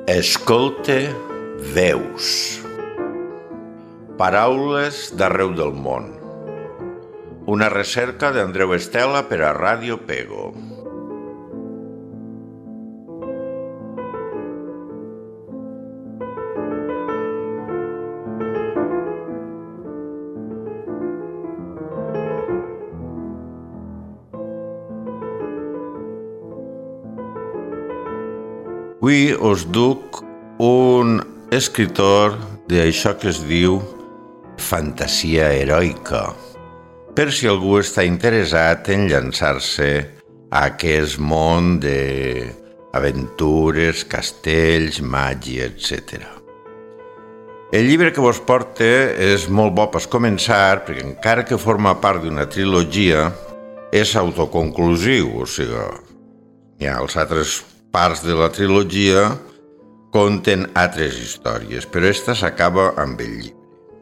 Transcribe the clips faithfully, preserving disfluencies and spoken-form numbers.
Escolte veus. Paraules d'arreu del món. Una recerca d'Andreu Estela per a Ràdio Pego. Avui us duc un escritor d'això que es diu fantasia heroica, per si algú està interessat en llançar-se a aquest món d'aventures, castells, màgia, etcètera. El llibre que vos porte és molt bo per començar, perquè encara que forma part d'una trilogia, és autoconclusiu, o sigui, hi ha els altres parts de la trilogia conten altres històries, però esta s'acaba amb el llibre.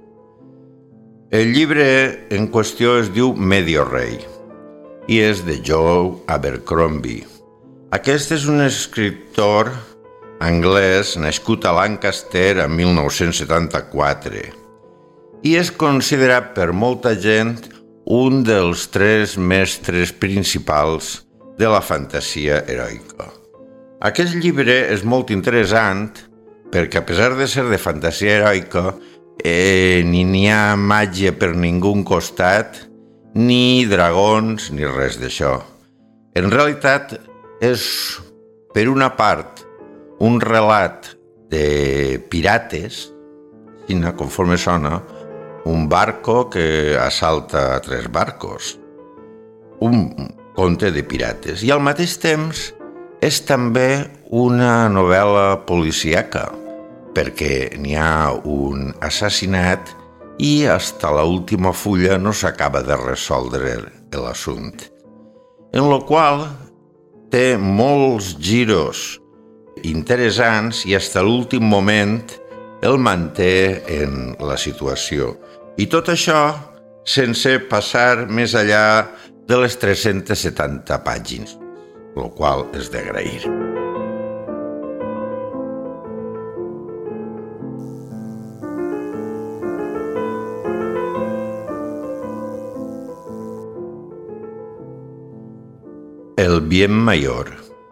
El llibre en qüestió es diu Medio Rei i és de Joe Abercrombie. Aquest és un escriptor anglès nascut a Lancaster en mil nou-cents setanta-quatre i és considerat per molta gent un dels tres mestres principals de la fantasia heroica. Aquest llibre és molt interessant perquè, a pesar de ser de fantasia heroica, eh, ni n'hi ha màgia per ningú costat, ni dragons, ni res d'això. En realitat, és, per una part, un relat de pirates, conforme sona, un barco que assalta a tres barcos, un conte de pirates, i al mateix temps és també una novel·la policíaca, perquè n'hi ha un assassinat i fins a l'última fulla no s'acaba de resoldre l'assumpte. En la qual té molts giros interessants i fins a l'últim moment el manté en la situació. I tot això sense passar més enllà de les tres-centes setanta pàgines, el qual és d'agrair. El bien mayor.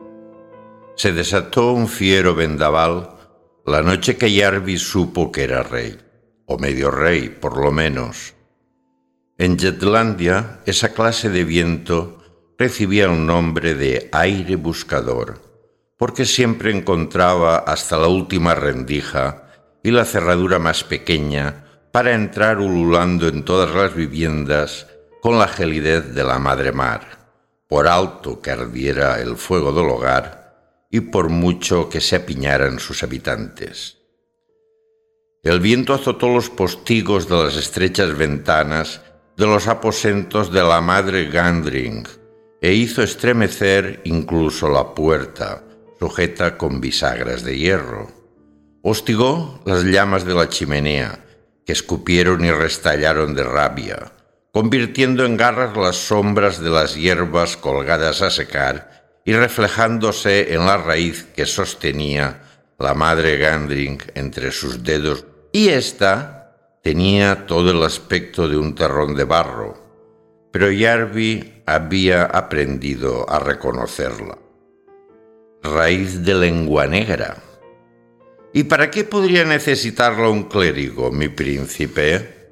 Se desató un fiero vendaval la noche que Yarvi supo que era rey, o medio rey, por lo menos. En Jetlandia, esa clase de viento recibía el nombre de aire buscador, porque siempre encontraba hasta la última rendija y la cerradura más pequeña para entrar ululando en todas las viviendas con la gelidez de la madre mar, por alto que ardiera el fuego del hogar y por mucho que se apiñaran sus habitantes. El viento azotó los postigos de las estrechas ventanas de los aposentos de la madre Gandring, e hizo estremecer incluso la puerta, sujeta con bisagras de hierro. Hostigó las llamas de la chimenea, que escupieron y restallaron de rabia, convirtiendo en garras las sombras de las hierbas colgadas a secar y reflejándose en la raíz que sostenía la madre Gandring entre sus dedos, y ésta tenía todo el aspecto de un terrón de barro, pero Yarvi había aprendido a reconocerla. Raíz de lengua negra. ¿Y para qué podría necesitarla un clérigo, mi príncipe?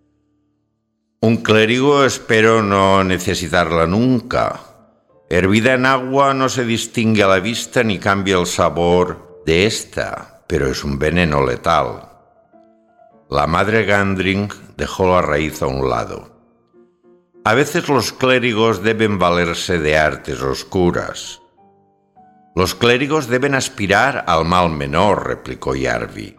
Un clérigo espero no necesitarla nunca. Hervida en agua no se distingue a la vista ni cambia el sabor de esta, pero es un veneno letal. La madre Gandring dejó la raíz a un lado. A veces los clérigos deben valerse de artes oscuras. Los clérigos deben aspirar al mal menor, replicó Yarvi,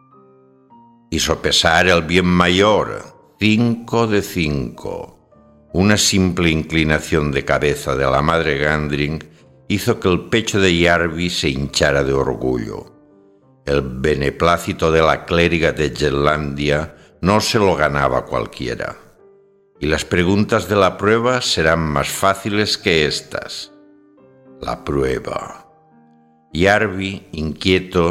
y sopesar el bien mayor, cinco de cinco. Una simple inclinación de cabeza de la madre Gandring hizo que el pecho de Yarvi se hinchara de orgullo. El beneplácito de la clériga de Jetlandia no se lo ganaba cualquiera. Y las preguntas de la prueba serán más fáciles que estas. La prueba. Yarvi, inquieto,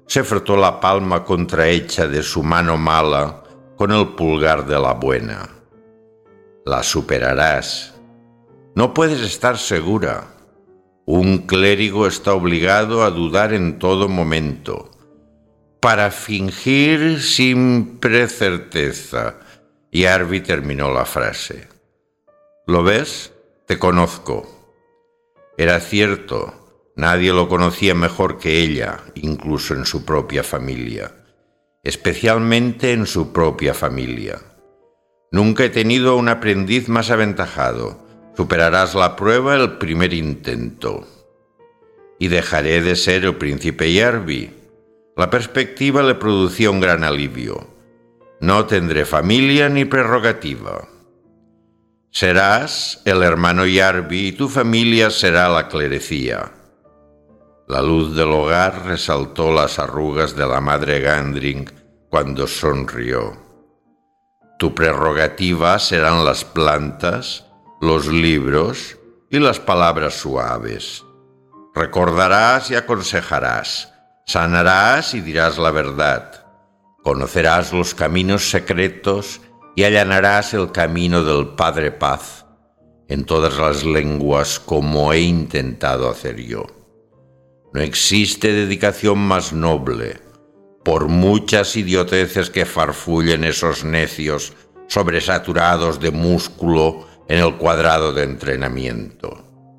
se frotó la palma contrahecha de su mano mala con el pulgar de la buena. La superarás. No puedes estar segura. Un clérigo está obligado a dudar en todo momento, para fingir siempre certeza. Y Arby terminó la frase. ¿Lo ves? Te conozco. Era cierto. Nadie lo conocía mejor que ella, incluso en su propia familia. Especialmente en su propia familia. Nunca he tenido un aprendiz más aventajado. Superarás la prueba el primer intento. Y dejaré de ser el príncipe Yarby. La perspectiva le producía un gran alivio. No tendré familia ni prerrogativa. Serás el hermano Yarby y tu familia será la clerecía. La luz del hogar resaltó las arrugas de la madre Gandring cuando sonrió. Tu prerrogativa serán las plantas, los libros y las palabras suaves. Recordarás y aconsejarás, sanarás y dirás la verdad. Conocerás los caminos secretos y allanarás el camino del Padre Paz en todas las lenguas como he intentado hacer yo. No existe dedicación más noble, por muchas idioteces que farfullen esos necios sobresaturados de músculo en el cuadrado de entrenamiento.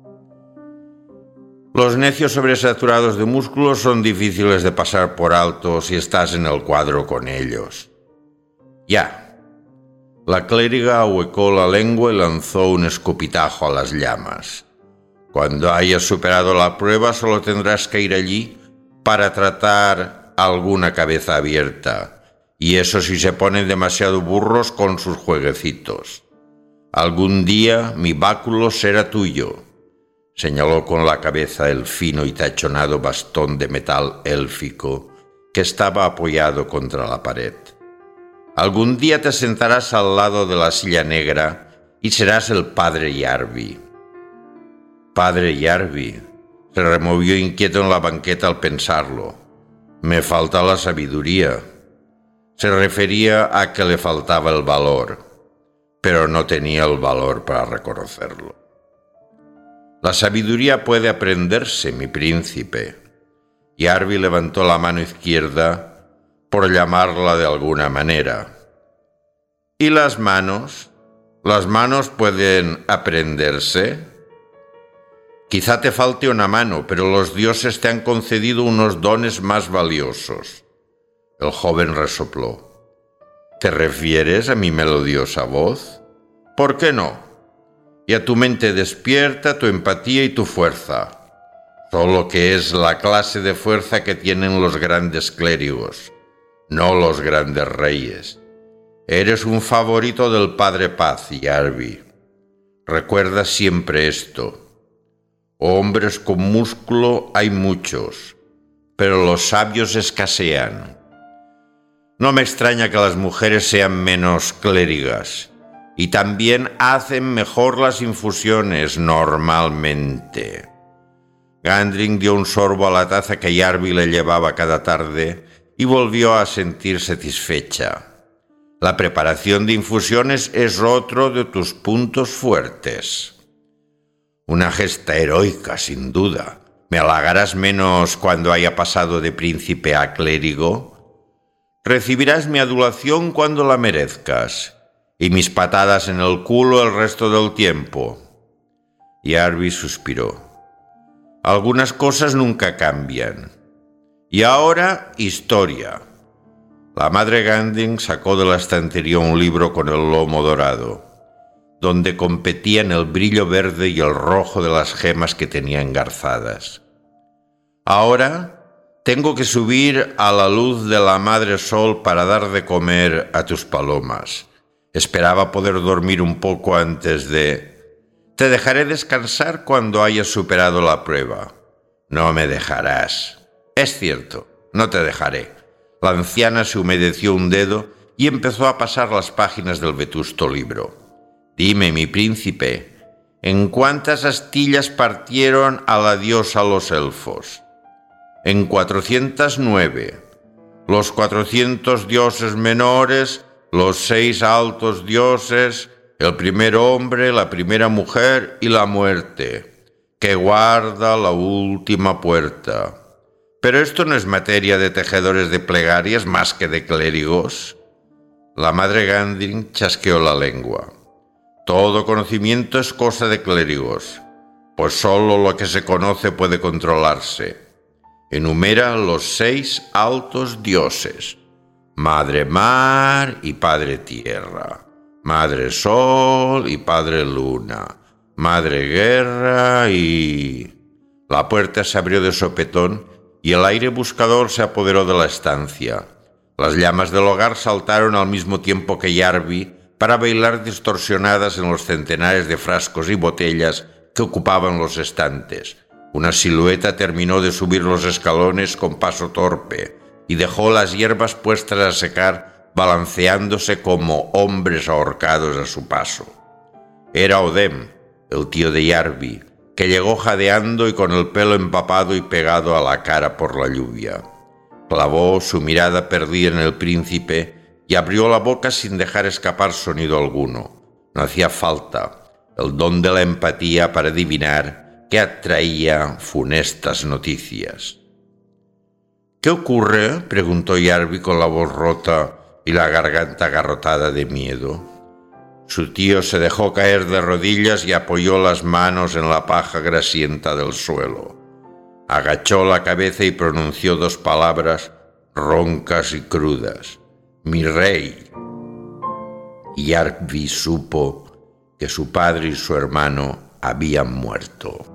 Los necios sobresaturados de músculo son difíciles de pasar por alto si estás en el cuadro con ellos. Ya. La clériga ahuecó la lengua y lanzó un escupitajo a las llamas. Cuando hayas superado la prueba, solo tendrás que ir allí para tratar alguna cabeza abierta, y eso si se ponen demasiado burros con sus jueguecitos. Algún día mi báculo será tuyo. Señaló con la cabeza el fino y tachonado bastón de metal élfico que estaba apoyado contra la pared. Algún día te sentarás al lado de la silla negra y serás el padre Yarby. Padre Yarby. Se removió inquieto en la banqueta al pensarlo. Me falta la sabiduría. Se refería a que le faltaba el valor, pero no tenía el valor para reconocerlo. La sabiduría puede aprenderse, mi príncipe. Yarby levantó la mano izquierda, por llamarla de alguna manera. ¿Y las manos? ¿Las manos pueden aprenderse? Quizá te falte una mano, pero los dioses te han concedido unos dones más valiosos. El joven resopló. ¿Te refieres a mi melodiosa voz? ¿Por qué no? Y a tu mente despierta, tu empatía y tu fuerza, solo que es la clase de fuerza que tienen los grandes clérigos, no los grandes reyes. Eres un favorito del Padre Paz, Yarby. Recuerda siempre esto. Hombres con músculo hay muchos, pero los sabios escasean. No me extraña que las mujeres sean menos clérigas. Y también hacen mejor las infusiones normalmente. Gandring dio un sorbo a la taza que Yarby le llevaba cada tarde y volvió a sentir satisfecha. La preparación de infusiones es otro de tus puntos fuertes. Una gesta heroica, sin duda. ¿Me halagarás menos cuando haya pasado de príncipe a clérigo? Recibirás mi adulación cuando la merezcas. Y mis patadas en el culo el resto del tiempo. Yarby suspiró. Algunas cosas nunca cambian. Y ahora, historia. La madre Gandring sacó de la estantería un libro con el lomo dorado, donde competían el brillo verde y el rojo de las gemas que tenía engarzadas. Ahora tengo que subir a la luz de la madre sol para dar de comer a tus palomas. Esperaba poder dormir un poco antes de... Te dejaré descansar cuando hayas superado la prueba. No me dejarás. Es cierto, no te dejaré. La anciana se humedeció un dedo y empezó a pasar las páginas del vetusto libro. Dime, mi príncipe, ¿en cuántas astillas partieron a la diosa los elfos? En cuatrocientas nueve. los cuatrocientos dioses menores, los seis altos dioses, el primer hombre, la primera mujer y la muerte, que guarda la última puerta. Pero esto no es materia de tejedores de plegarias más que de clérigos. La madre Gandrin chasqueó la lengua. Todo conocimiento es cosa de clérigos, pues solo lo que se conoce puede controlarse. Enumera los seis altos dioses: Madre Mar y Padre Tierra, Madre Sol y Padre Luna, Madre Guerra y... La puerta se abrió de sopetón y el aire buscador se apoderó de la estancia. Las llamas del hogar saltaron al mismo tiempo que Yarvi para bailar distorsionadas en los centenares de frascos y botellas que ocupaban los estantes. Una silueta terminó de subir los escalones con paso torpe y dejó las hierbas puestas a secar, balanceándose como hombres ahorcados a su paso. Era Odem, el tío de Yarvi, que llegó jadeando y con el pelo empapado y pegado a la cara por la lluvia. Clavó su mirada perdida en el príncipe y abrió la boca sin dejar escapar sonido alguno. No hacía falta el don de la empatía para adivinar que atraía funestas noticias. —¿Qué ocurre? —preguntó Yarvi con la voz rota y la garganta agarrotada de miedo. Su tío se dejó caer de rodillas y apoyó las manos en la paja grasienta del suelo. Agachó la cabeza y pronunció dos palabras roncas y crudas: «Mi rey». Yarvi supo que su padre y su hermano habían muerto.